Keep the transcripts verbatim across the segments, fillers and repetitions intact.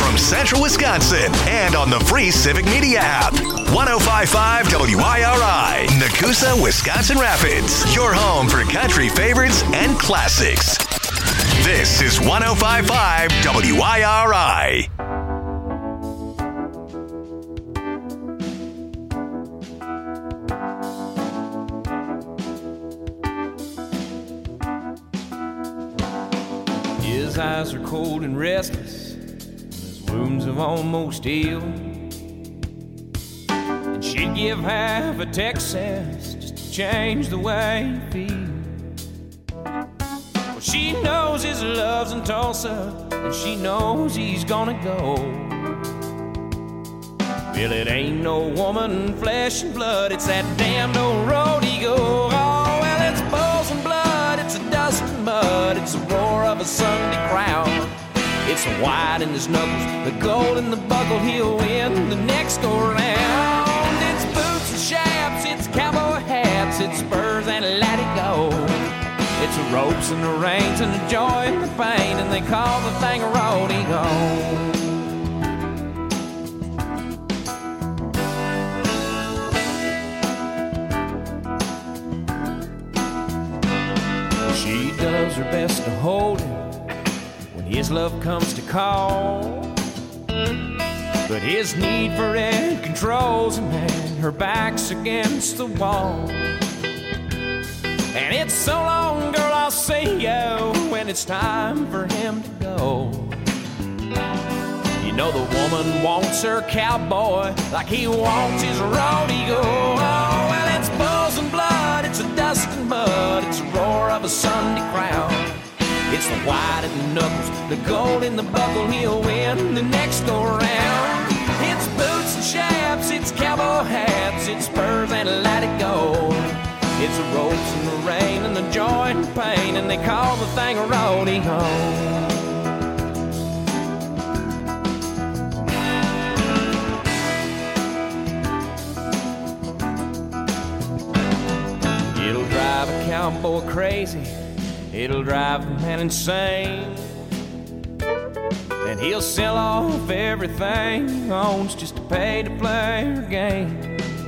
from Central Wisconsin and on the free Civic Media app. one oh five point five W I R I, Nakusa, Wisconsin Rapids. Your home for country favorites and classics. This is one oh five point five W I R I. His eyes are cold and restless, his wounds have almost healed. And she'd give half a Texas just to change the way he feels. Well, she knows his love's in Tulsa, and she knows he's gonna go. Well, it ain't no woman, flesh and blood, it's that damned old road he goes. Oh, well, it's bulls and blood, it's a dust and mud, it's the roar of a Sunday crowd. It's the white in his knuckles, the gold in the buckle, he'll win the next go round. It's boots and chaps, it's cowboy hats, it's spurs and let it go. It's the ropes and the reins and the joy and the pain, and they call the thing a rodeo. She does her best to hold him when his love comes to call, but his need for it controls him, and her back's against the wall. And it's so long, girl, I'll see you when it's time for him to go. You know the woman wants her cowboy like he wants his rodeo. Oh, well, it's bulls and blood, it's a dust and mud, it's the roar of a Sunday crowd. It's the white in the knuckles, the gold in the buckle, he'll win the next go round. It's boots and chaps, it's cowboy hats, it's spurs and let it go. It's the ropes and the rain and the joy and the pain, and they call the thing a rodeo. It'll drive a cowboy crazy, it'll drive a man insane, and he'll sell off everything he owns just to pay to play her game.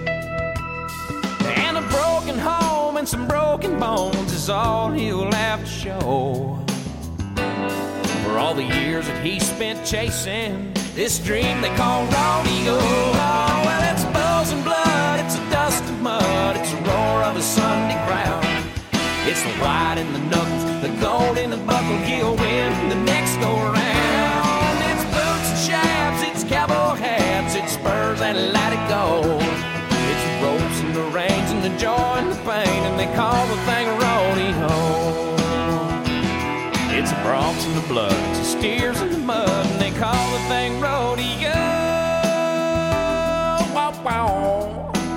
And a broken home and some broken bones is all he'll have to show for all the years that he spent chasing this dream they call rodeo. Oh, well, it's bulls and blood, it's a dust and mud, it's the roar of a Sunday crowd. It's the white in the knuckles, the gold in the buckle, he'll win the next go round. It's boots and chaps, it's cowboy hats, it's spurs and let it go. It's the ropes and the reins and the joy and the pain, and they call the thing a rodeo. It's the broncs and the blood, it's the steers and the mud, and they call the thing rodeo. Wow, wow.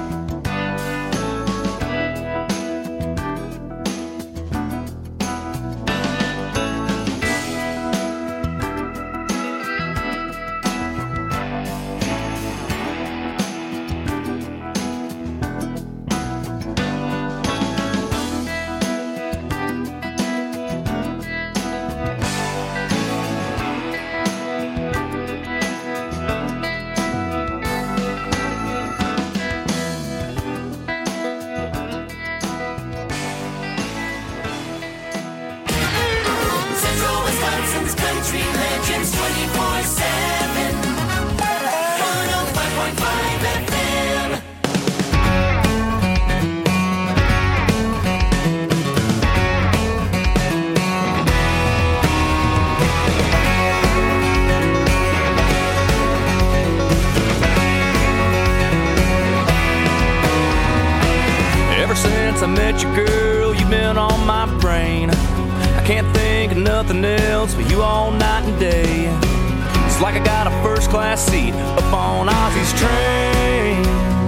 I met you, girl, you've been on my brain. I can't think of nothing else but you all night and day. It's like I got a first class seat up on Ozzy's train.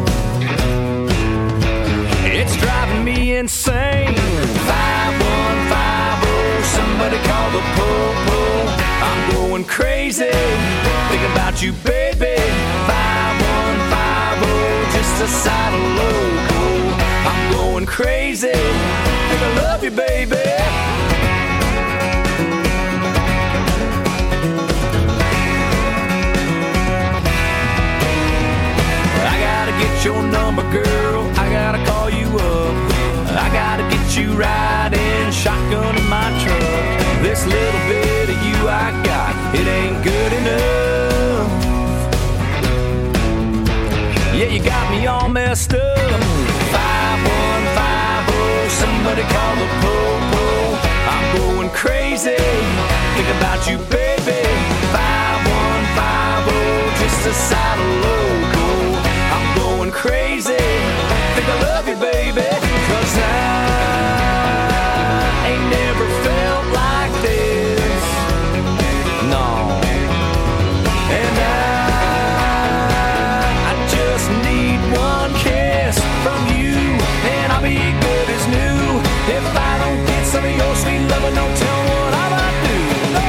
It's driving me insane. five one five oh, somebody call the po-po. I'm going crazy, thinking about you, baby. five one five oh, just a side of logo. I'm going crazy, think I love you, baby. number, girl, I gotta call you up. I gotta get you riding shotgun in my truck. This little bit of you I got, it ain't good enough. Yeah, you got me all messed up. Five one five oh, somebody call the po-po. I'm going crazy, think about you, baby. Five one five oh, just a side of loco. I'm going crazy, think I love you, baby. Cause I ain't never felt like this, no. And I, I just need one kiss from you, and I'll be good as new. If I don't get some of your sweet loving, don't tell me what I might do. No.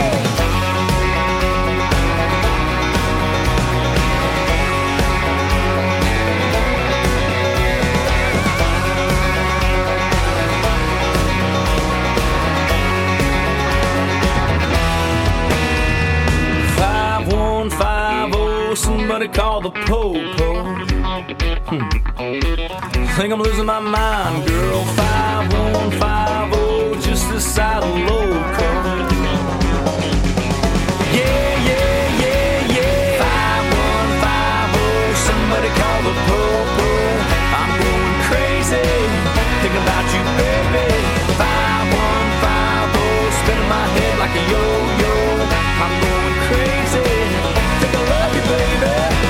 Somebody call the po-po. Hmm. Think I'm losing my mind, girl. Five one five oh, just the side of loco. Yeah, yeah, yeah, yeah. Five one five oh, somebody call the po-po. I'm going crazy, thinking about you, baby. Five one five oh, spinning my head like a yo-yo. I'm going crazy, think I love you, baby.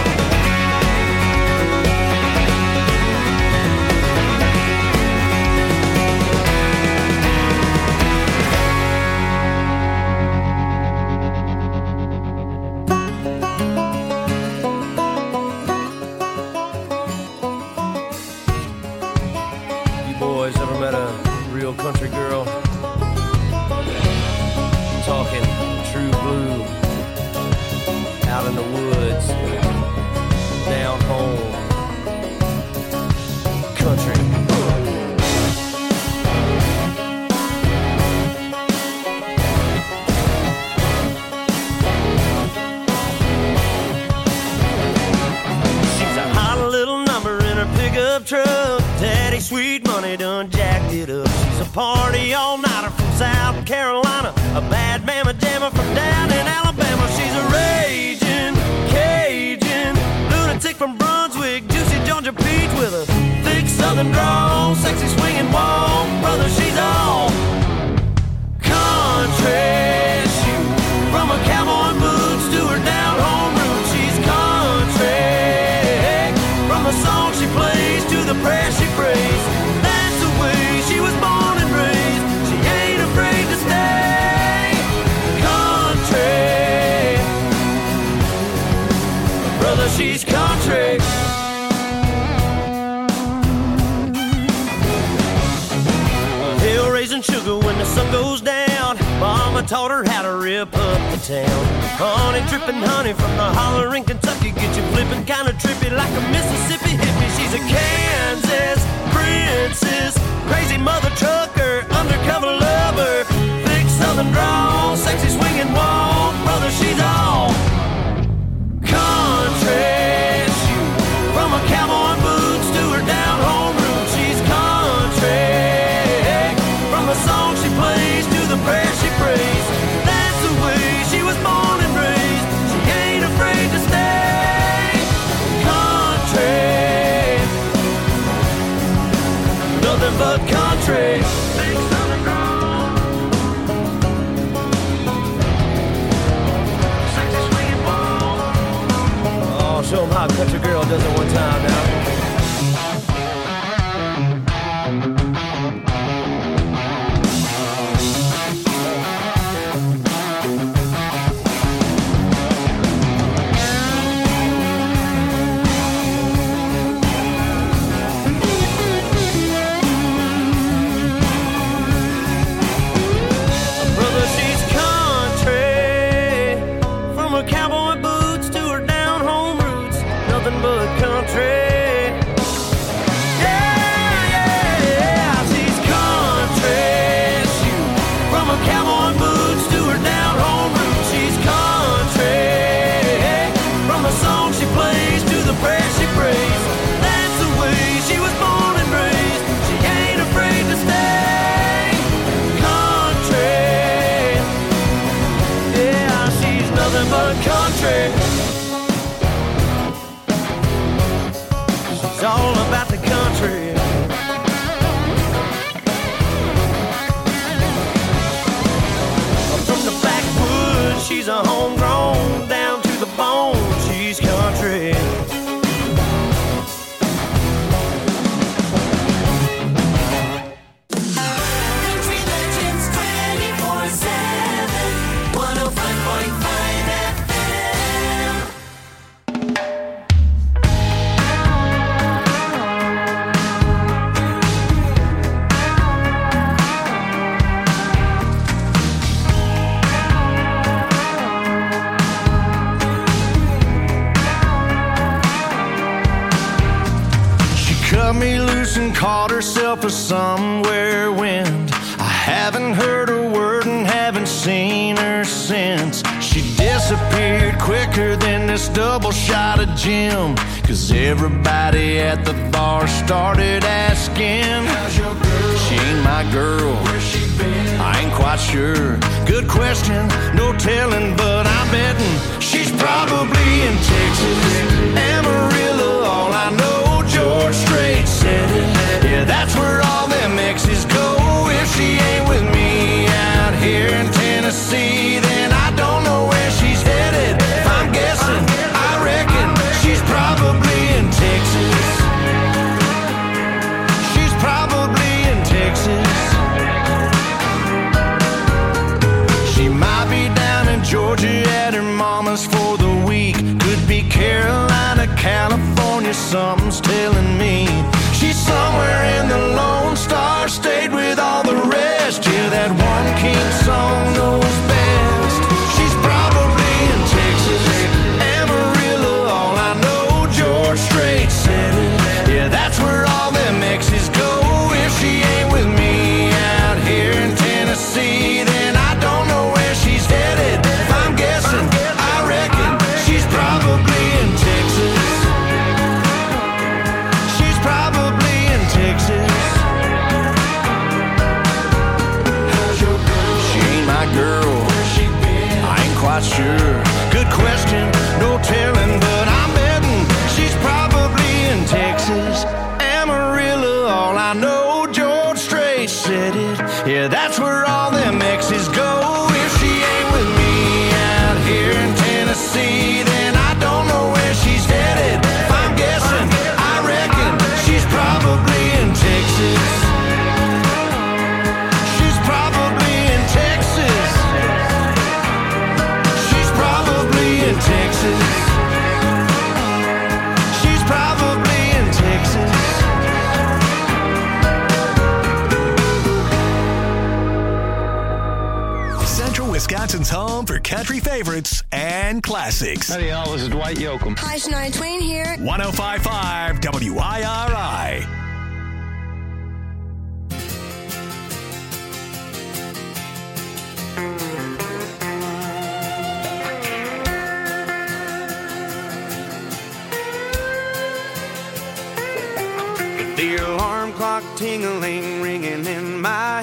Boys ever met a real country girl? Talking true blue, out in the woods, down home, country. She's a hot little number in her pickup truck. Daddy sweet money done jacked it up. She's a party all-nighter from South Carolina, a bad mama jammer from down in Alabama. She's a raging Cajun lunatic from Brunswick, juicy Georgia peach with a thick southern drawl, sexy swinging walk. Brother, she's all country. She, from her cowboy boots to her down home roots, she's country. From the song she plays to the prayer she prays, that's the way she was born and raised. She ain't afraid to stay country. Brother, she's country. Hill raising sugar when the sun goes down. Mama taught her how to rip up the town. Honey dripping honey from the holler in Kentucky, get you flipping kinda trippy like a Mississippi hippie. She's a Kansas princess, crazy mother trucker, undercover lover, thick southern drawl, sexy swinging walk. Brother, she's all country. She, from her cowboy boots to her down home roots, she's country. From the song she plays to the prayer she prays, that's the way she was born and raised. She ain't afraid to stay country. Nothing but country. Big southern drawl, sexy swinging ball. Oh, show 'em how a country girl does it one time now. Cowboy boots to her down home roots, nothing but country. run country. She's all about the country. From the backwoods, she's a homegrown, down to the bone, she's country. Me loose and caught herself a somewhere wind. I haven't heard a word and haven't seen her since. She disappeared quicker than this double shot of gin, 'cause everybody at the bar started asking, how's your girl? She ain't my girl. Where's she been? I ain't quite sure. Good question, no telling, but I'm betting she's probably in Texas, Amarillo, all I know. George Strait said it. Yeah, that's where all them exes go. If she ain't with me out here in Tennessee, then I don't know where she's headed. If I'm guessing, I reckon she's probably in Texas. She's probably in Texas. She might be down in Georgia at her mama's for the week. Could be Carolina, California, something's telling me. She's somewhere in the Lone Star State with all the rest. Yeah, that one king song knows best. She's probably in Texas, Amarillo, all I know. George Strait said it. Yeah, that's where all them exes go. If she ain't with me out here in Tennessee, then I don't know where she's headed. If I'm guessing, I reckon she's probably in Texas. She's probably in Texas. How's your girl? She ain't my girl. Where's she been? I ain't quite sure. Good question, no telling, but I'm betting she's probably in Texas, Amarillo, all I know. George Strait said it. Yeah, that's where all them exes go. If she ain't with me out here in Tennessee, then I don't know where she's headed. If I'm guessing, I reckon she's probably in Texas. She's probably in Texas. She's probably in Texas. She's probably in Texas. Central Wisconsin's home for country favorites and classics. Howdy, y'all. This is Dwight Yoakam. Hi, Shania Twain here. one oh five point five W I R I. The alarm clock tingling, ringing in my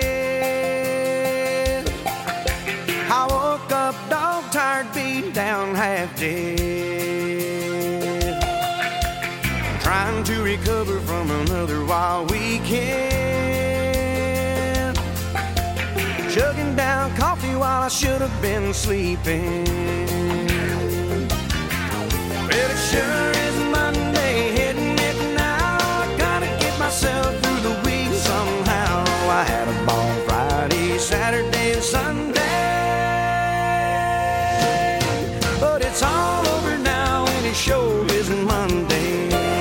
head. I woke up dog tired, beat down, half dead. Trying to recover from another wild weekend. Chugging down coffee while I should have been sleeping. Well, it sure is Monday, hitting it now. I gotta get myself through the week somehow. I had a ball Friday, Saturday, and Sunday. But it's all over now, and it sure isn't Monday.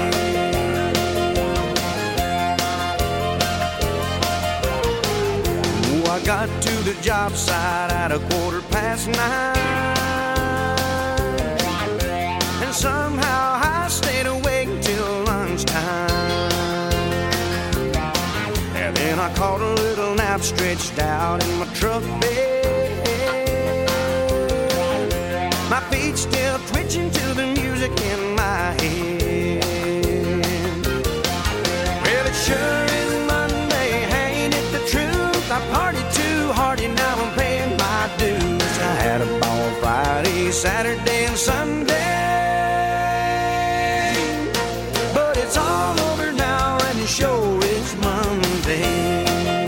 Oh, I got to the job site at a quarter past nine. And somehow I stayed awake till lunchtime. And then I caught a little nap stretched out in my truck bed. My feet still twitching to the music in my head. Well, it sure is Monday, ain't it the truth? I partied too hard and now I'm paying my dues. I had a ball Friday, Friday, Saturday, and Sunday. But it's all over now, and the show is Monday.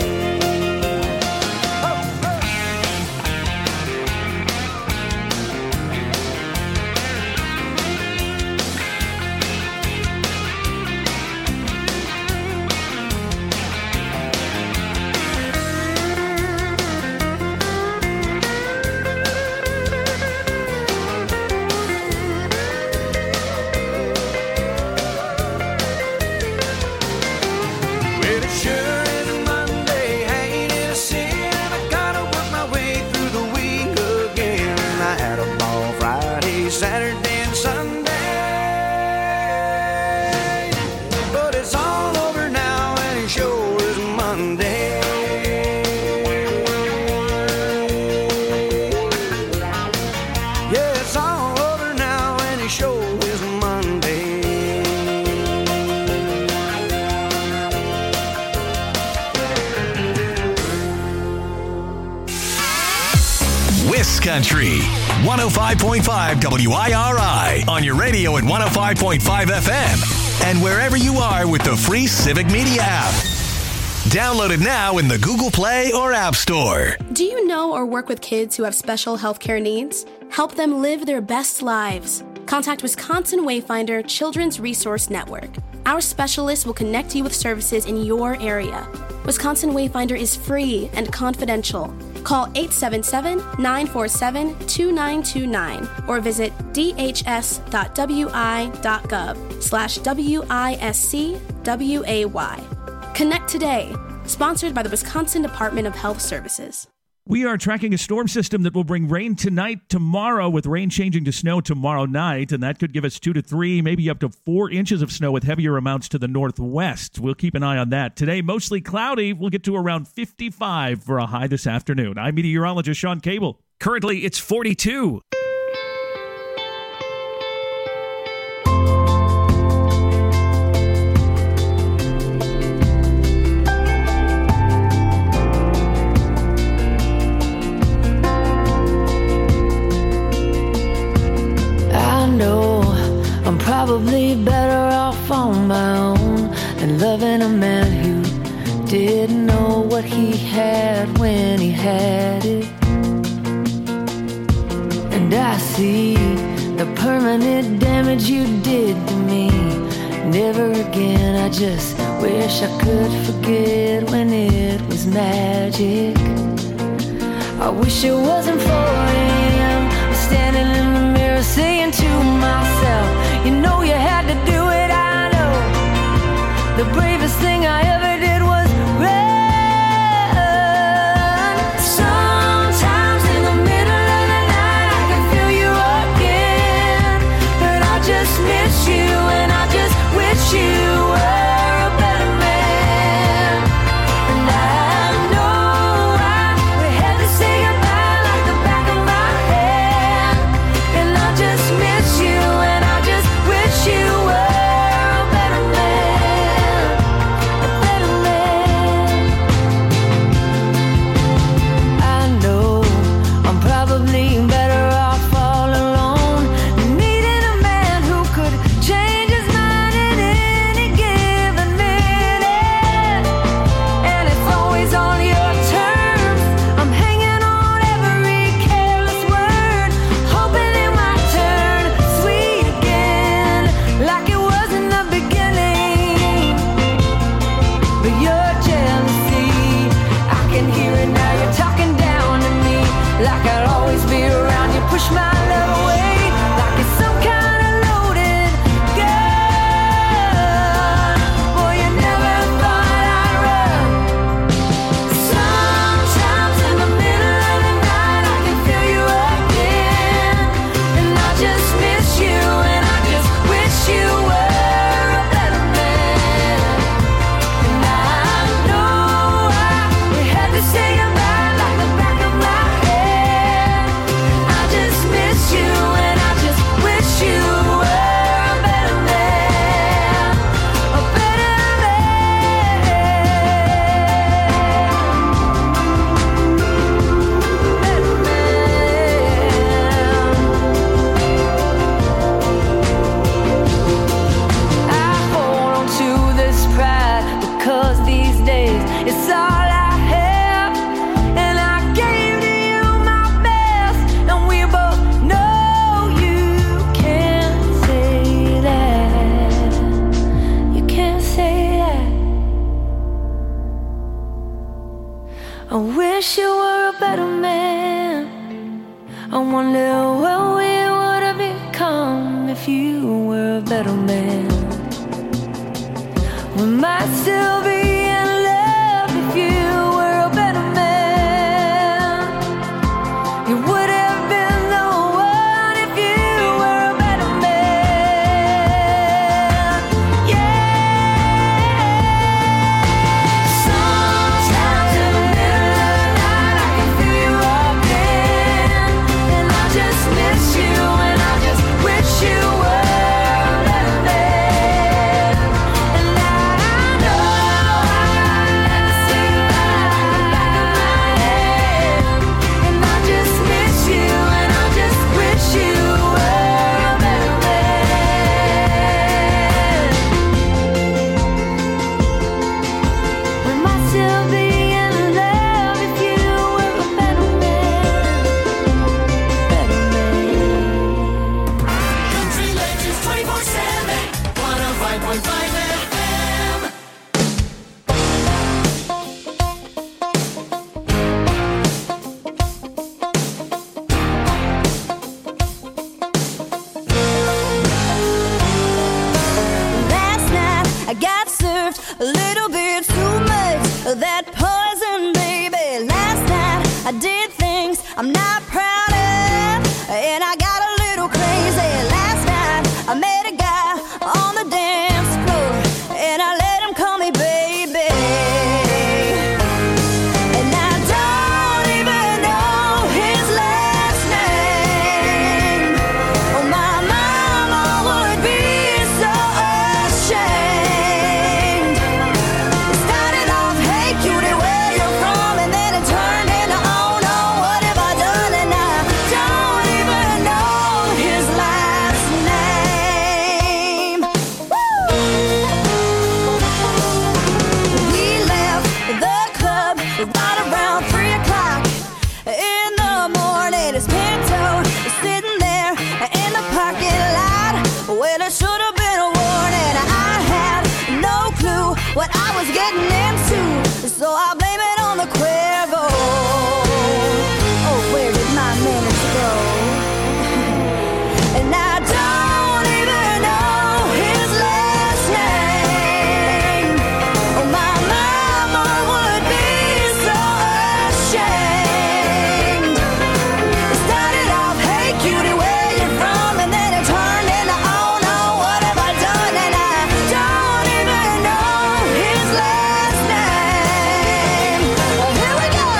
Saturday and Sunday, but it's all over now and it sure is Monday. Yeah, it's all over now and it sure is Monday. Wiscountry, one oh five point five W I R I, on your radio at one oh five point five F M, and wherever you are with the free Civic Media app. Download it now in the Google Play or App Store. Do you know or work with kids who have special healthcare needs? Help them live their best lives. Contact Wisconsin Wayfinder Children's Resource Network. Our specialists will connect you with services in your area. Wisconsin Wayfinder is free and confidential. Call eight seven seven, nine four seven, two nine two nine or visit dhs.wi.gov slash W-I-S-C-W-A-Y. Connect today. Sponsored by the Wisconsin Department of Health Services. We are tracking a storm system that will bring rain tonight, tomorrow, with rain changing to snow tomorrow night, and that could give us two to three, maybe up to four inches of snow with heavier amounts to the northwest. We'll keep an eye on that. Today, mostly cloudy. We'll get to around fifty-five for a high this afternoon. I'm meteorologist Sean Cable. Currently, it's forty-two. Probably better off on my own than loving a man who didn't know what he had when he had it. And I see the permanent damage you did to me. Never again, I just wish I could forget when it was magic. I wish it wasn't for him. I'm standing in the mirror saying to myself, you know you had to do it, I know. The bravest thing I ever did was run. Sometimes in the middle of the night I can feel you again, but I just miss you and I just wish you were a better man. And I know I we had to say goodbye like the back of my hand, and I just miss you and I just wish you were a better man, a better man. I know I'm probably better off all alone, needing a man who could change his mind at any given minute. And it's always on your terms. I'm hanging on every careless word, hoping it might turn sweet again, like it was in the beginning. But your jealousy, I can hear it now. You're talking down to me like I'll always be around. I wonder what we would have become if you were a better man. We might still be in love if you were a better man. You would have been the one if you were a better man. Yeah. Sometimes in the middle of the night I can feel you again, and I just miss you, and I just wish you were a better man. And now I know I never say goodbye in the back of my head, and I just miss you, and I just wish you were a better man. We might still be in love if you were a better man. Better man. Country Legends twenty-four seven, one oh five point five F M. Last night I got served a little bit too much of that poison, baby. Last night I did things I'm not proud of, and I got a little crazy. Last night I met a guy on the dance floor, and I let him call me baby. And I don't even know his last name. Oh, my mama would be so ashamed. It started off, hey cutie, where you from? And then it turned into, oh no, what have I done? And I don't even know his last name. Woo! We left the club right around three o'clock in the morning. His Pinto is sitting there in the parking lot. Well, it should have been a warning. I had no clue what I was getting into, so I blame it on the Cuervo. Oh, where did my minutes go? And I don't even know his last name. Oh, my mama would be so ashamed. It started off, hey cutie, where you from? And then it turned into, oh no, what have I done? And I don't even know his last name. Oh, here we go.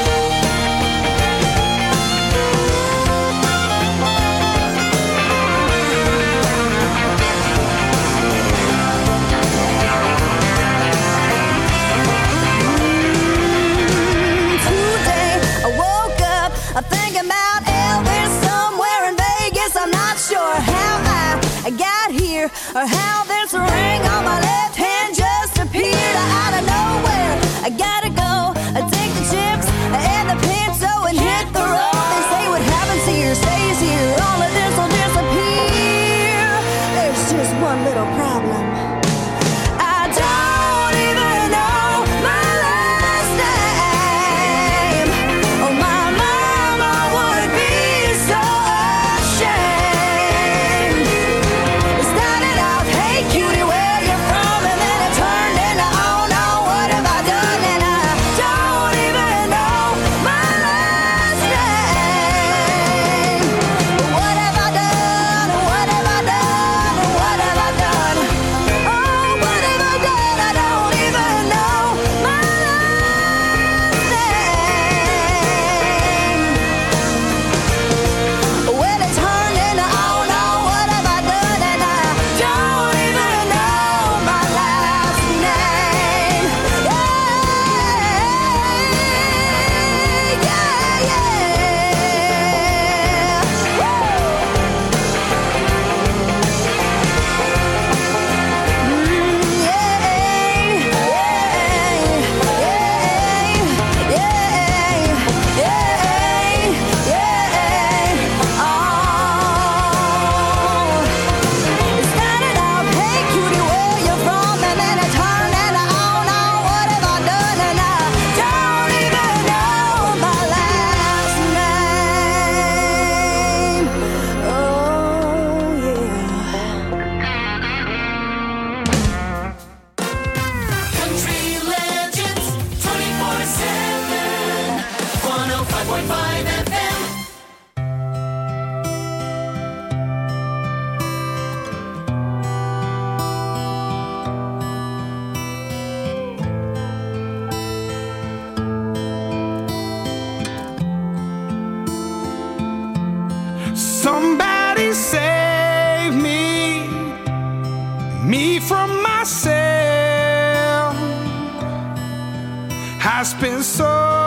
Today I woke up, I'm thinking about Elvis somewhere in Vegas. I'm not sure how I got here or how this ring on my left hand just appeared out of nowhere. I gotta go, I take the chips and the Pinto and hit the road. They say what happens here stays here. All of this will disappear. There's just one little problem. I don't even know my last name. Oh, my mama would be so ashamed. It started out, hey cutie, where you from? And then it turned into, oh no, what have I done? And I don't even know my last name. What have I done? What have I done? What have I done? Somebody save me, me from myself. I spent so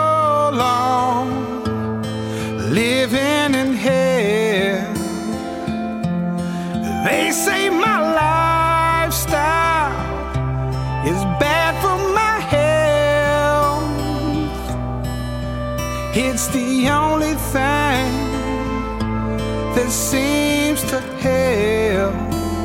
long living in hell. They say my lifestyle is bad for my health. It's the only thing that seems to help.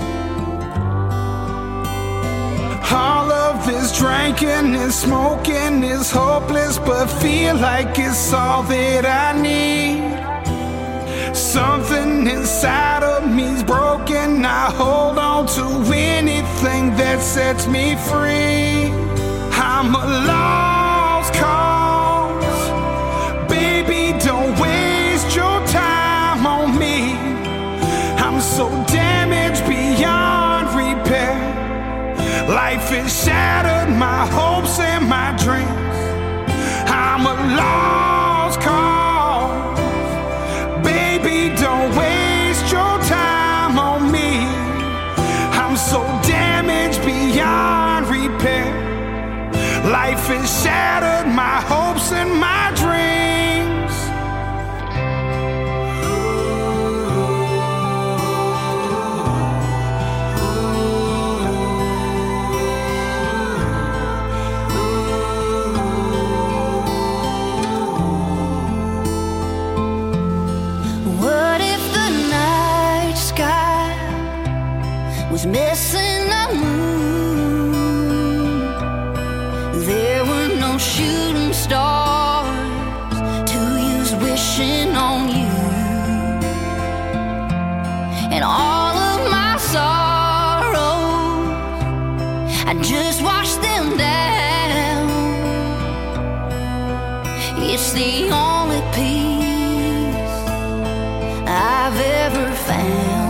All of this drinking and smoking is hopeless, but feel like it's all that I need. Something inside of me's broken. I hold on to anything that sets me free. I'm a lost cause. Baby, don't waste your time on me. I'm so damaged beyond repair. Life has shattered my hopes and my dreams. I'm a lost cause. Baby, don't waste your time on me. I'm so damaged beyond repair. Life has shattered my hopes and my dreams. Was missing a moon. There were no shooting stars to use wishing on you. And all of my sorrows, I just washed them down. It's the only peace I've ever found.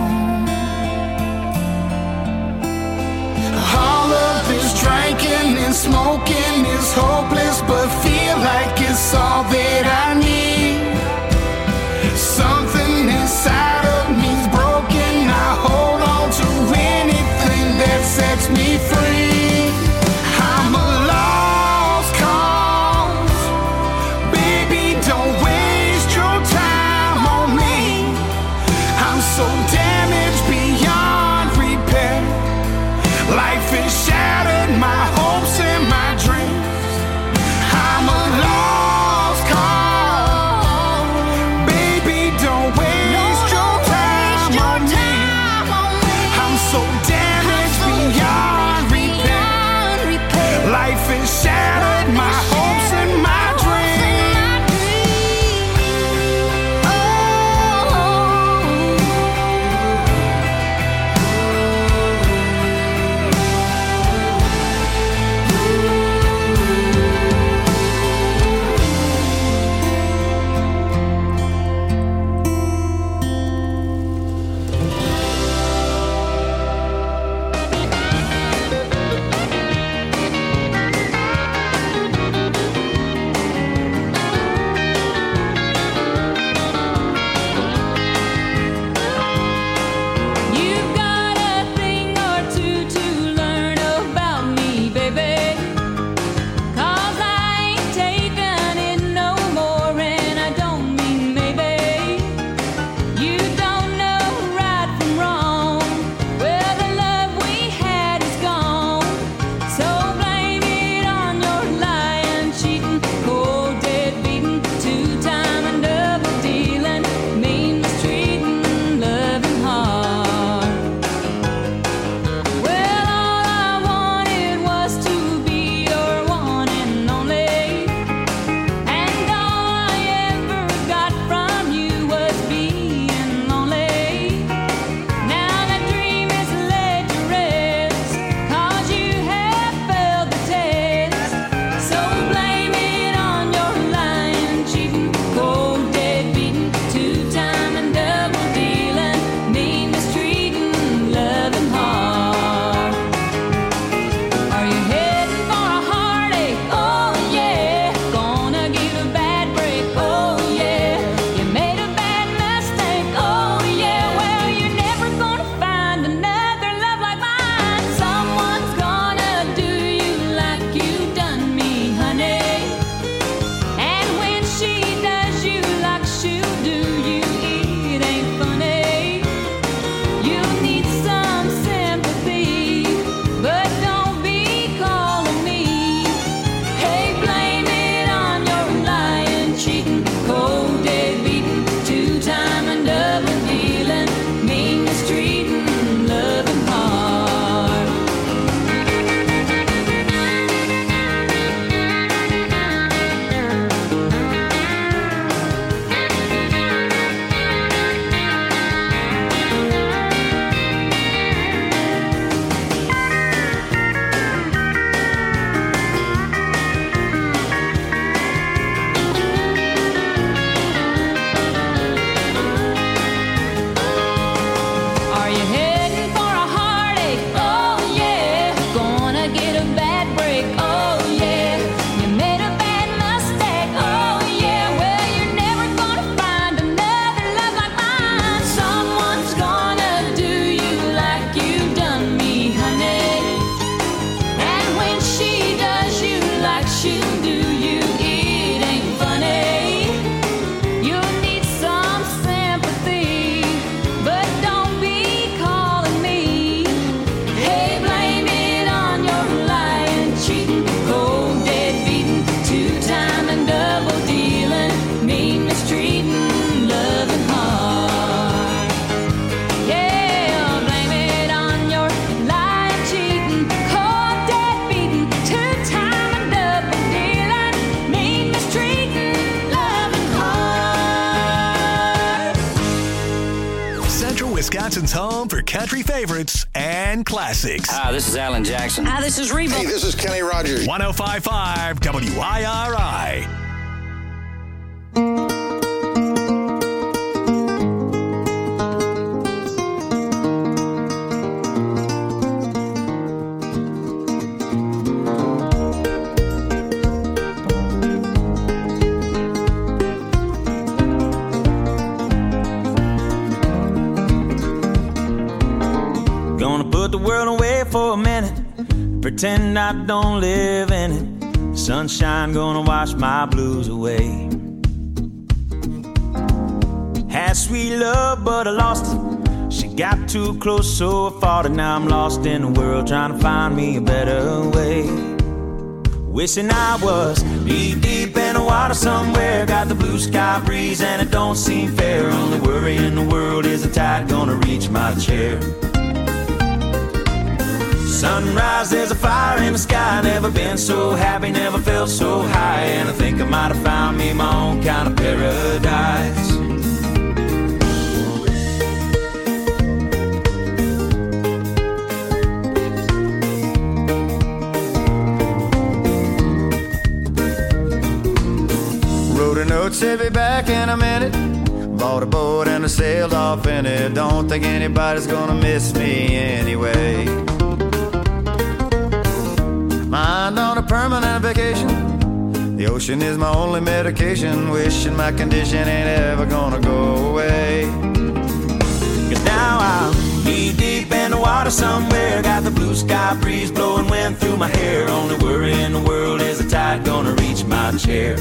All of this drinking and smoking is hopeless, but feel like it's all that I need. Something inside of me's broken. I hold on to anything that sets me free. I'm a lost cause. Baby, don't waste your time on me. I'm so damaged beyond repair. Life has shattered my hopes and my dreams. I'm a lost cause. Baby, don't waste your time on me. I'm so damaged beyond repair. Life has shattered my hopes and my dreams. Wisconsin's home for country favorites and classics. Hi, this is Alan Jackson. Hi, this is Reba. Hey, this is Kenny Rogers. one oh five point five W I R I. Put the world away for a minute, pretend I don't live in it. Sunshine gonna wash my blues away. Had sweet love, but I lost it. She got too close, so I fought it. Now I'm lost in the world, trying to find me a better way. Wishing I was knee deep in the water somewhere. Got the blue sky breeze and it don't seem fair. Only worry in the world is the tide gonna reach my chair. Sunrise, there's a fire in the sky. Never been so happy, never felt so high. And I think I might have found me my own kind of paradise. Wrote a note, said be back in a minute. Bought a boat and I sailed off in it. Don't think anybody's gonna miss me anyway. Mind on a permanent vacation. The ocean is my only medication. Wishing my condition ain't ever gonna go away. Cause now I'm knee deep in the water somewhere. Got the blue sky breeze blowing wind through my hair. Only worry in the world is the tide gonna reach my chair.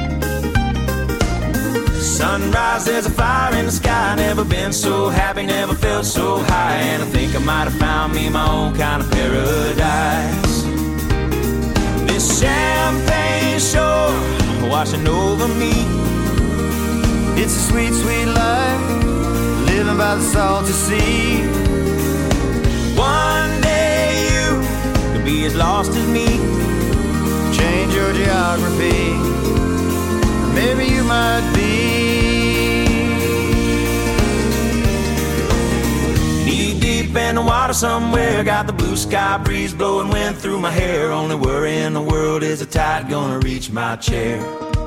Sunrise, there's a fire in the sky. Never been so happy, never felt so high. And I think I might have found me my own kind of paradise. This champagne shore washing over me. It's a sweet, sweet life, living by the salty sea. One day you could be as lost as me. Change your geography, maybe you might be. Knee deep in the water somewhere. Got the blue sky breeze blowing wind through my hair. Only worry in the world is the tide gonna reach my chair.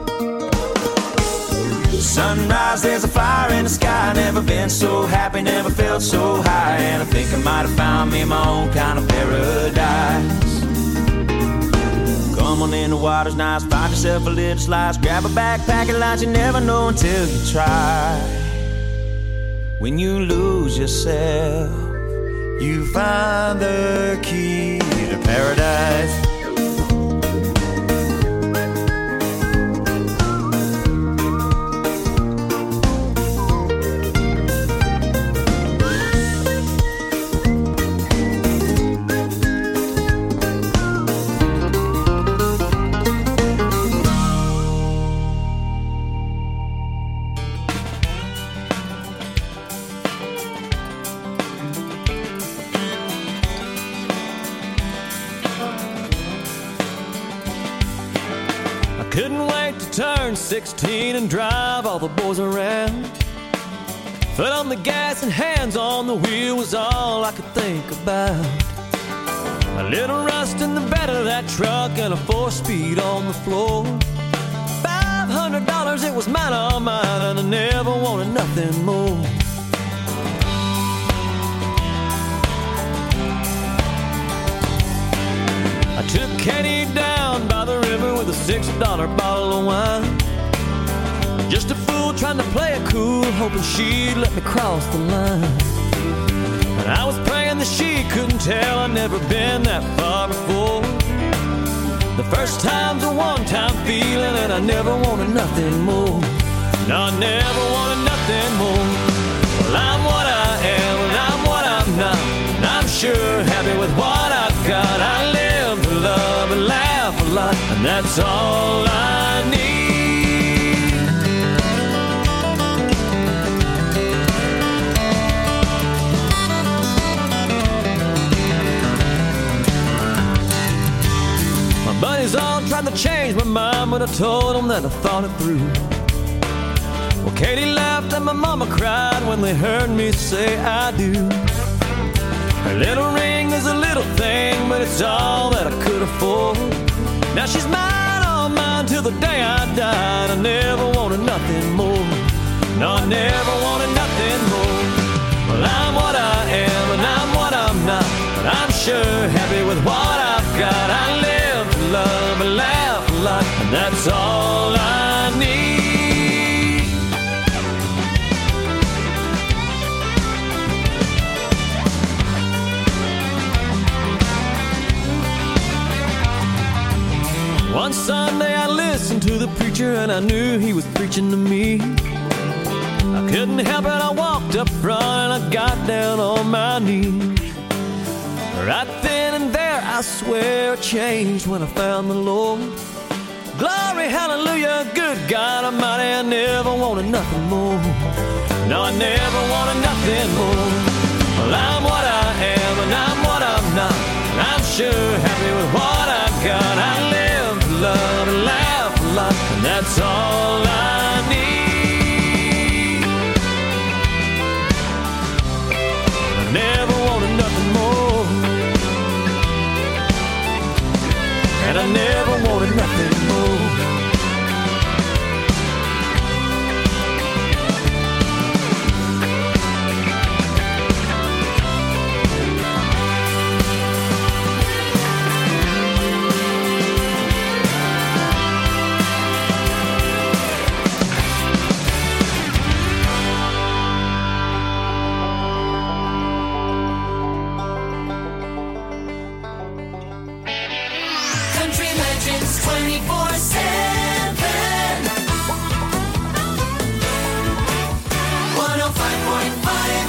Sunrise, there's a fire in the sky. Never been so happy, never felt so high. And I think I might have found me my own kind of paradise. Come on in, the water's nice. Find yourself a little slice. Grab a backpack and lunch. You never know until you try. When you lose yourself, you find the key to paradise. Couldn't wait to turn sixteen and drive all the boys around. Foot on the gas and hands on the wheel was all I could think about. A little rust in the bed of that truck and a four-speed on the floor. Five hundred dollars, it was mine, all mine, and I never wanted nothing more. I took Kenny down by the river with a six dollar bottle of wine. Just a fool trying to play it cool, hoping she'd let me cross the line. And I was praying that she couldn't tell I'd never been that far before. The first time's a one-time feeling, and I never wanted nothing more. No, I never wanted nothing more. Well, I'm what I am, and I'm what I'm not. And I'm sure happy with what I've got. I live to love and laugh a lot, and that's all I need. My buddies all tried to change my mind, but I told them that I thought it through. Well, Katie laughed and my mama cried when they heard me say I do. Her little ring is a little thing, but it's all that I could afford. Now she's mine, all mine, till the day I died. I never wanted nothing more. No, I never wanted nothing more. Well, I'm what I am and I'm what I'm not, but I'm sure happy with what I've got. I live to love and laugh a lot, and that's all I need. One Sunday I listened to the preacher and I knew he was preaching to me. I couldn't help it, I walked up front and I got down on my knees. Right then and there I swear I changed when I found the Lord. Glory, hallelujah, good God Almighty, I never wanted nothing more. No, I never wanted nothing more. Well, I'm what I am and I'm what I'm not, and I'm sure happy with what I've got. I live to love and laugh a lot, and that's all I need. I never wanted nothing more, and I never wanted nothing more. twenty-four seven one oh five point five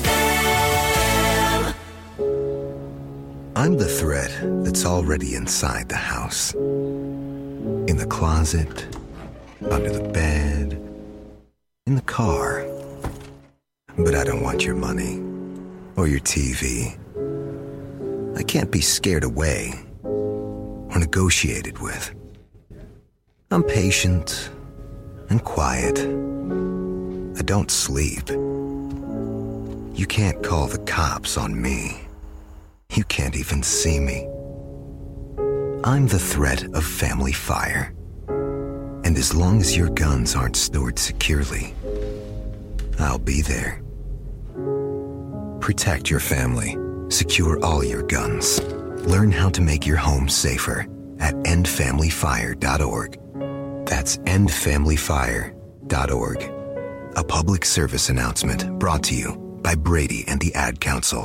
F M. I'm the thread that's already inside the house. In the closet, under the bed, in the car. But I don't want your money or your T V. I can't be scared away or negotiated with. I'm patient and quiet. I don't sleep. You can't call the cops on me. You can't even see me. I'm the threat of family fire. And as long as your guns aren't stored securely, I'll be there. Protect your family. Secure all your guns. Learn how to make your home safer at end family fire dot org. That's end family fire dot org. A public service announcement brought to you by Brady and the Ad Council.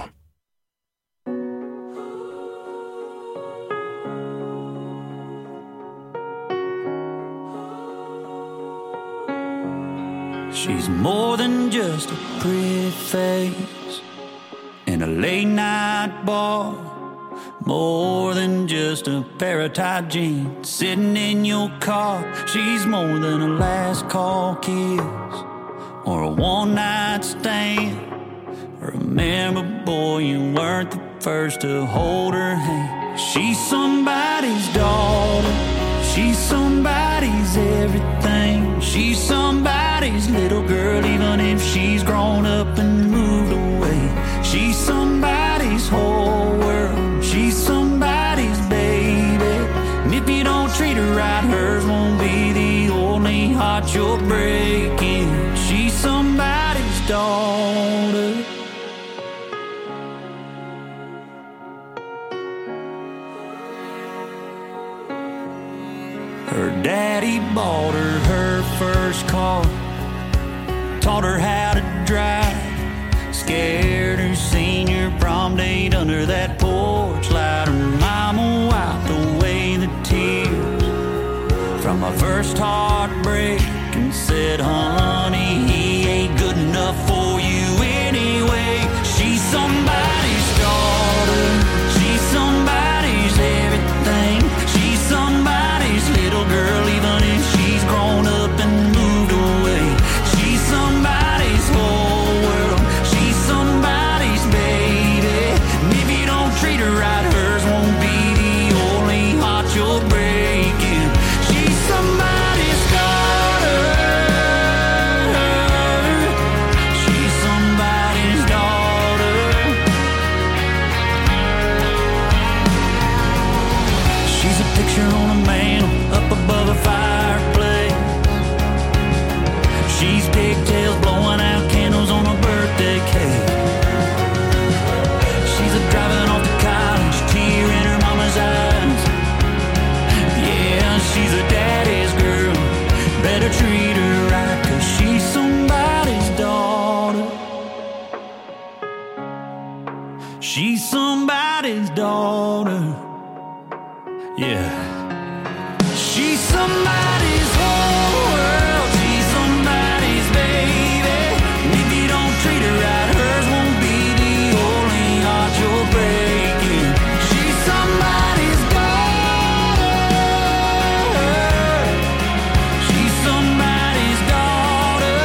She's more than just a pretty face in a late night bar, more than just a pair of tight jeans sitting in your car. She's more than a last call kiss or a one night stand. Remember, boy, you weren't the first to hold her hand. She's somebody's daughter, she's somebody's everything. She's somebody's little girl, even if she's grown up and moved away. She's somebody's whole world, she's somebody's baby. And if you don't treat her right, hers won't be the only heart you're breaking. She's somebody's daughter. Her daddy bought her her first car, taught her how to drive, scared her senior prom date under that porch light. Her mama wiped away the tears from my first heartbreak and said, honey, he ain't good enough for you anyway. She's somebody's daughter, she's somebody's everything. She's somebody's little girl, even if she's grown up and moved away. She's somebody's She's somebody's daughter. Yeah. She's somebody's whole world. She's somebody's baby. And if you don't treat her right, hers won't be the only heart you're breaking. She's somebody's daughter. She's somebody's daughter.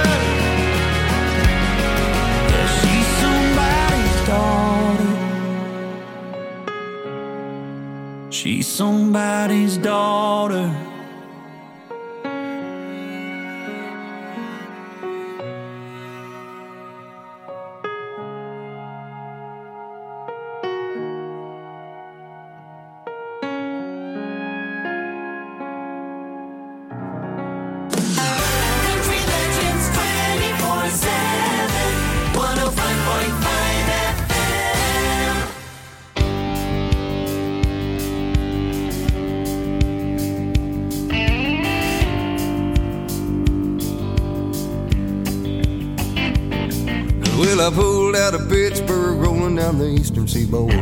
Yeah, she's somebody's daughter. She's somebody's daughter. Country Legends twenty-four seven, one oh five point five F M. Well, I pulled out of Pittsburgh, rolling down the eastern seaboard.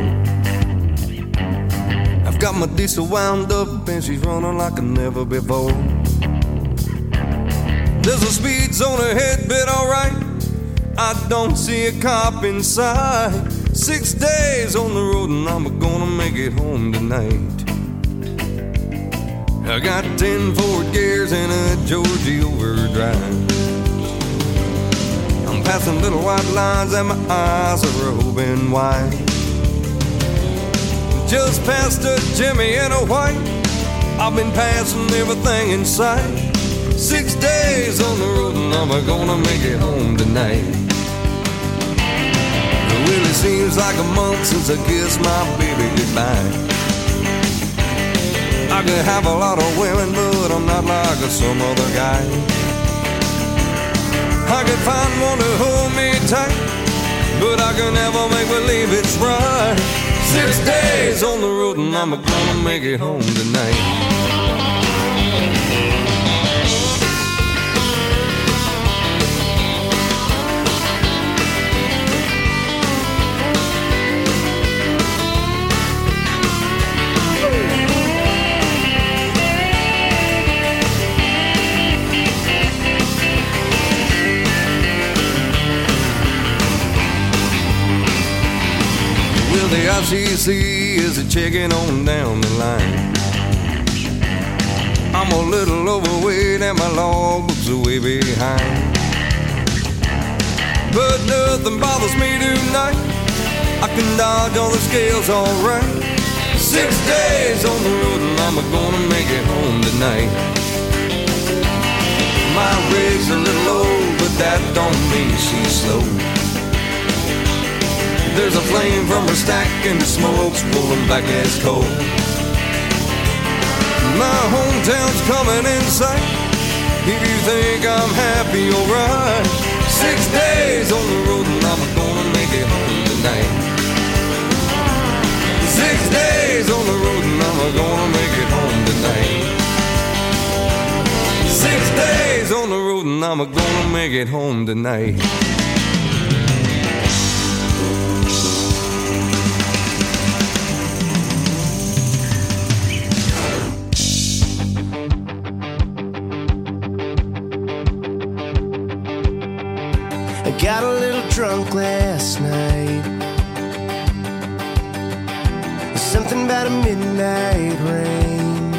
I've got my diesel wound up and she's running like a never before. There's a speed zone ahead, but alright, I don't see a cop in sight. Six days on the road and I'm gonna make it home tonight. I got ten Ford gears and a Georgie overdrive. I'm passing little white lines and my eyes are open wide. Just past a Jimmy and a white, I've been passing everything in sight. Six days on the road and I'm gonna make it home tonight. Well, it seems like a month since I kissed my baby goodbye. I could have a lot of women, but I'm not like some other guy. I could find one to hold me tight, but I can never make believe it's right. Six days on the road and I'm gonna make it home tonight. The I C C is a checking on down the line. I'm a little overweight and my logbook's are way behind. But nothing bothers me tonight. I can dodge on the scales alright. Six days on the road and I'm gonna make it home tonight. My rig's a little low, but that don't mean she's slow. There's a flame from her stack and the smoke's pulling back as coal. My hometown's coming in sight. If you think I'm happy, alright. Six days on the road and I'm gonna make it home tonight. Six days on the road and I'm gonna make it home tonight. Six days on the road and I'm gonna make it home tonight. Got a little drunk last night. Something about a midnight rain.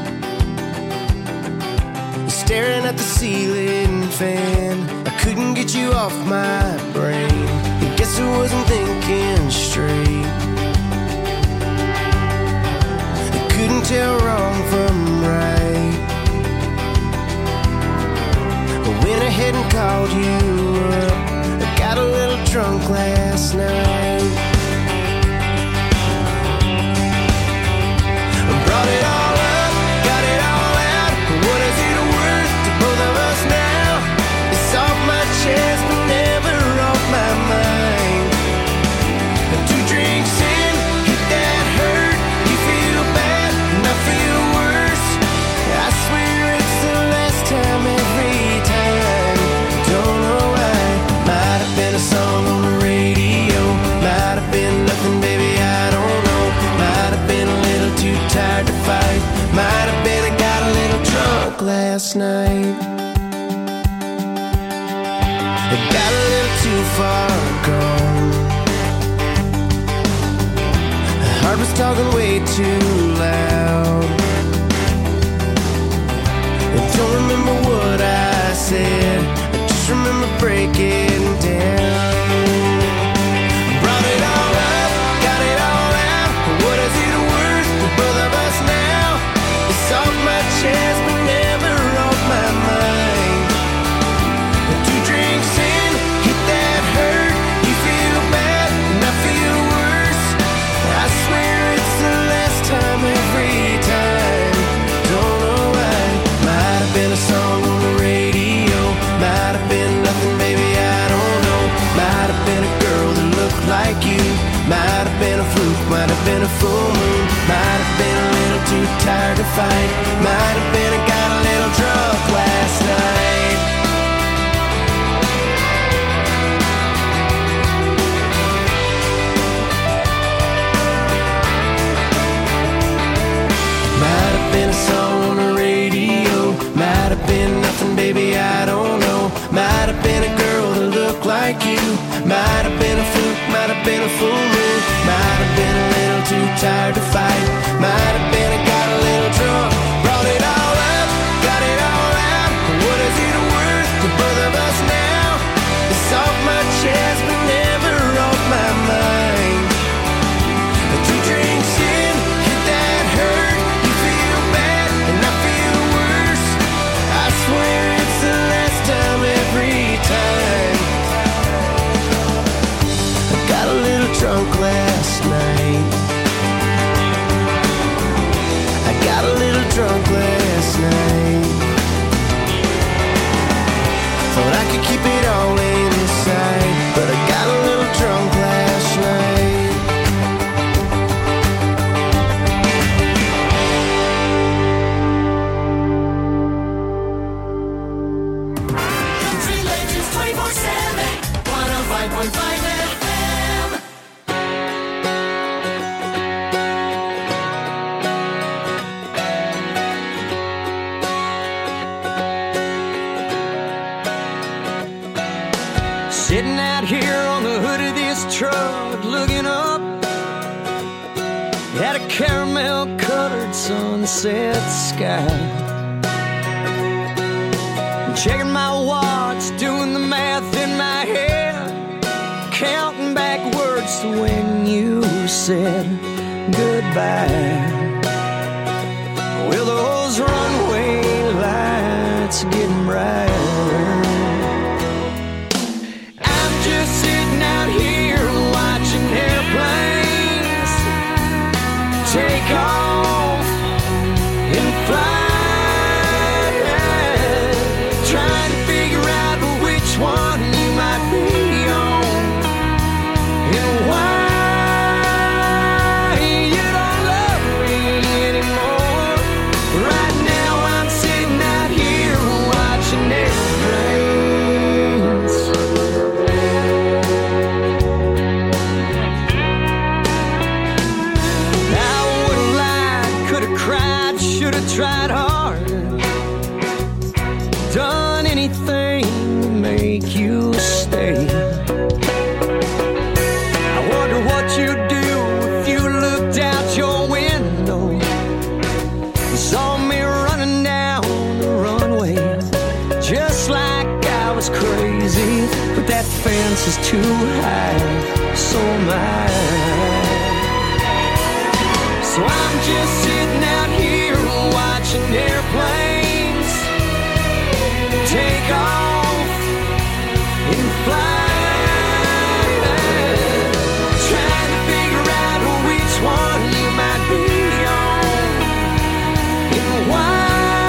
Staring at the ceiling fan, I couldn't get you off my brain. I guess I wasn't thinking straight. I couldn't tell wrong from right. I went ahead and called you up. Got a little drunk last night. Brought it all up, got it all out. What is it worth to both of us now? It's off my chest, but never off my mind. Two drinks in, hit that hurt. You feel bad, and I feel worse. I swear it's the last time every time. Don't know why. Might have been a song on the radio, might have last night. It got a little too far gone. The heart was talking way too loud. I don't remember what I said, I just remember breaking down. I brought it all up, got it all out. What is it worth to both of us now? It's off my chest but never off my mind. Two drinks in, hit that hurt. You feel bad and I feel worse. I swear it's the last time every time. Don't know why. Might have been a song on the radio, might have been nothing, baby, I don't know. Might have been a girl that looked like you, might have been a fluke, might have been a full moon, might have been a little too tired to fight, might have been I got a little drunk last night. Might have been a song on the radio, might have been nothing, baby, I don't know. Might have been a girl that looked like you, might have been a fluke, might have been a full moon, might have been a little too tired to fight, might have been I got a little drunk. Brought it all up, got it all out. What is it worth to both of us now? It's off my chest but never off my mind. Two drinks in, hit that hurt. You feel bad and I feel worse. I swear it's the last time every time. I got a little drunk last night. I got a little drunk last night. Thought I could keep it all inside, but I got a little drunk last night. Country Legends twenty-four seven, one oh five point five F M. Sitting out here on the hood of this truck, looking up at a caramel-colored sunset sky. Checking my watch, doing the math in my head, counting backwards to when you said goodbye. Well, those runway lights are getting brighter. I'm just sitting out here watching airplanes take off and fly. Trying to figure out which one you might be on and why you don't love me anymore. Right now I'm sitting out here watching airplanes. I would've lied, could've cried, should've tried harder, done anything to make you stay. I wonder what you'd do if you looked out your window and saw me running down the runway, just like I was crazy. But that fence is too high, so am I. So I'm just sitting out here watching airplanes take off and fly. Trying to figure out which one you might be on and why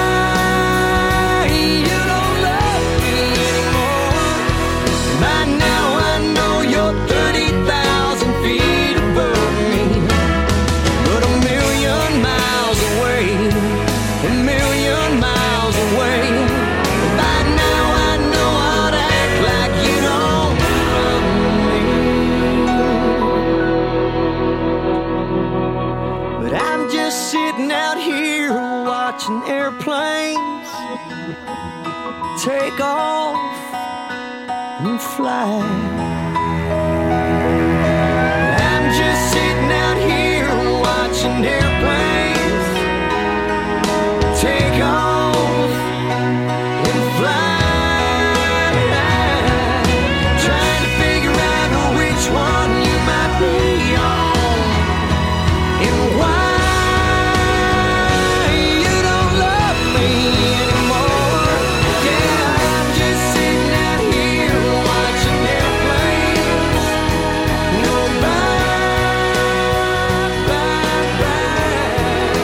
you don't love me anymore. By now I know you're thirty thousand feet above me, but a million miles away, a million miles away. By now I fly. I'm just sitting out here watching airplanes take off and fly, trying to figure out which one you might be on and why you don't love me anymore. Yeah, I'm just sitting out here watching airplanes go by, by, by.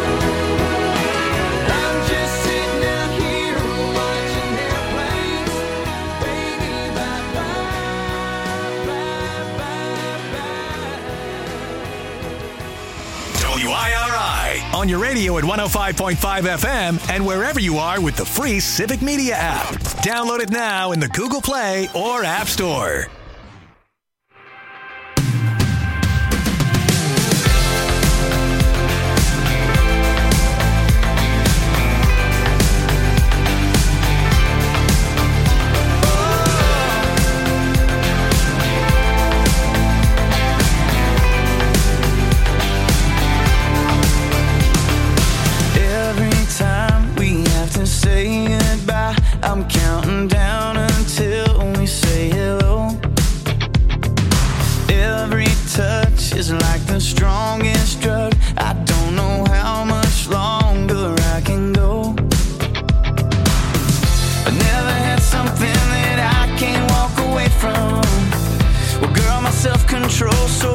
I'm just sitting out here watching airplanes, baby, bye, bye, bye, bye, bye. W I R I on your radio at one oh five point five F M and wherever you are with the free Civic Media app. Download it now in the Google Play or App Store. Every time we have to say goodbye, I'm counting down until we say hello. Every touch is like the strongest drug. I don't know how much longer I can go. I never had something that I can't walk away from. Well, girl, my self-control so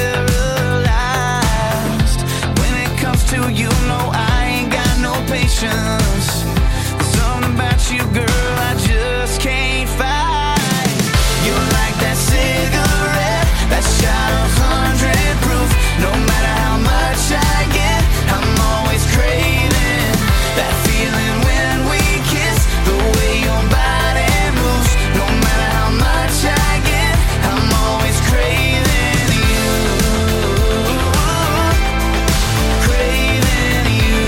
paralyzed. When it comes to you, no, I ain't got no patience. There's something about you, girl, I just can't fight. You're like that cigarette, that shot of hundred proof. No matter how much I get, I'm always craving that feeling when we kiss. The way your body moves. No matter how much I get, I'm always craving you. Craving you.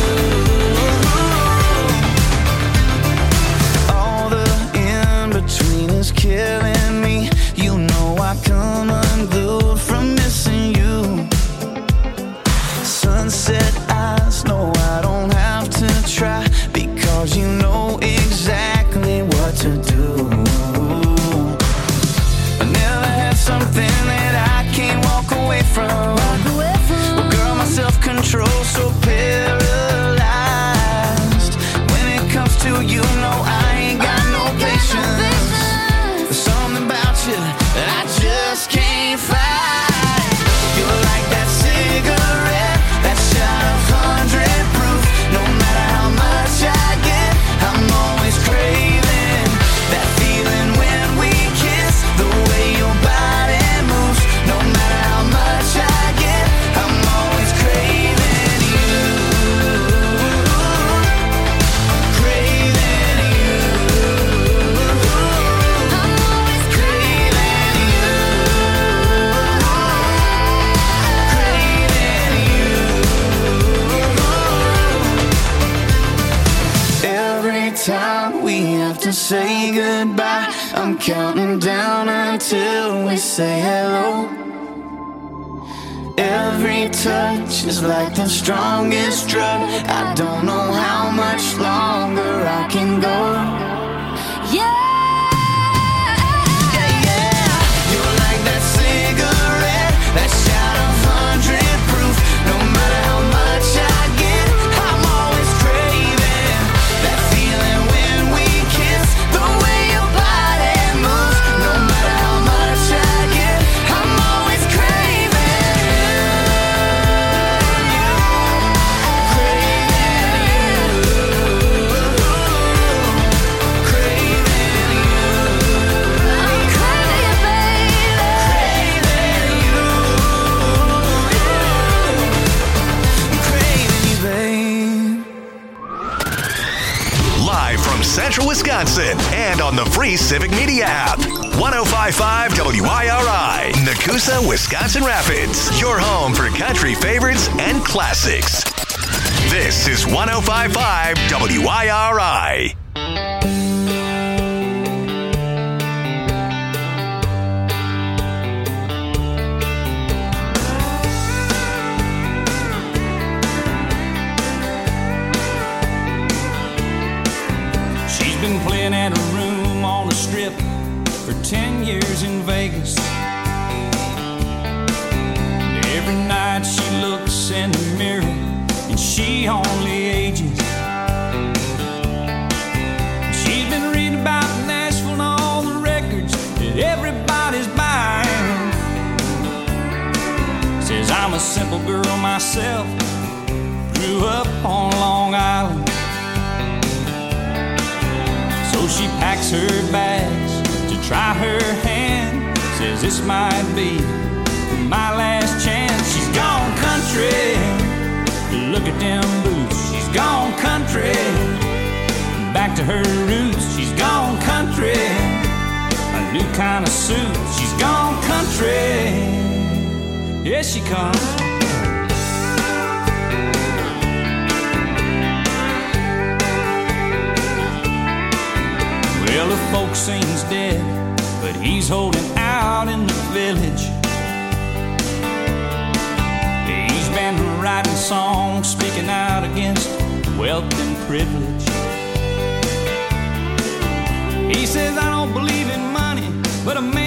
All the in-between is killing me. You know I come unglued from missing you. Sunset eyes, no, I don't have to try, because you know exactly what to do. I never had something that I can't walk away from. Well, girl, my self-control so paralyzed. When it comes to you, no, I ain't got no patience. There's something about you that I just can't fight. You're like that cigarette, that shot of hundred proof. No matter how much I get, I'm always craving that feeling when we kiss. The way your body moves. No matter how much I get, I'm always craving you. Craving you. I'm always craving you. Craving you. Every time we have to say goodbye, I'm counting down until we say hello. Every touch is like the strongest drug. I don't know how much longer I can go. Yeah. Yeah, yeah. You're like that cigarette, that shot of hundred proof. No matter how much I get, I'm always craving that feeling when we kiss. The way your body moves. No matter how much I get, I'm always craving you. Central Wisconsin and on the free Civic Media app. one oh five point five W I R I, Nakusa, Wisconsin Rapids. Your home for country favorites and classics. This is one oh five point five W I R I. I'm a simple girl myself, grew up on Long Island. So she packs her bags to try her hand, says this might be my last chance. She's gone country, look at them boots. She's gone country, back to her roots. She's gone country, a new kind of suit. She's gone country, yes she comes. Well, the folk sings dead, but he's holding out in the village. He's been writing songs, speaking out against wealth and privilege. He says, I don't believe in money, but a man